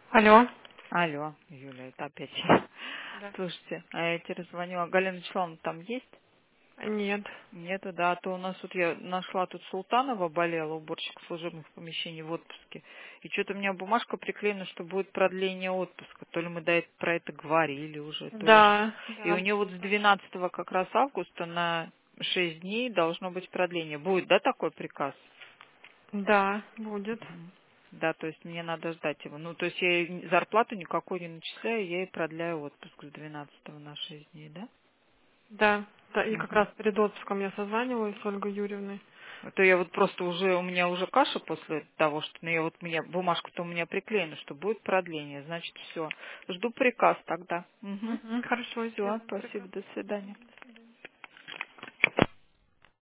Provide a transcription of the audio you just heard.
Алло. Алло, Юля, это опять я. Да. Слушайте, а я тебе звоню, а Галина Вячеславовна там есть? Нет. Нету, да, а то у нас тут я нашла, тут Султанова болела, уборщик служебных помещений в отпуске. И что-то у меня бумажка приклеена, что будет продление отпуска. То ли мы про это говорили уже, то ли что. Да. И у Да. нее вот с 12 как раз августа на 6 дней должно быть продление. Будет, да, такой приказ? Да, будет. Мгм. Да, то есть мне надо ждать его. Ну, то есть я ей зарплату никакой не начисляю, я ей продляю отпуск с 12 на 6 дней, да? Да. Да, и как Мгм. раз перед отпуском я созваниваюсь с Ольгой Юрьевной. А то я вот просто уже, у меня уже каша после того, что, ну, я вот, бумажка-то у меня приклеена, что будет продление, значит, все. Жду приказ тогда. Угу. Угу. Хорошо, Все, сделаем спасибо, приказ. до свидания.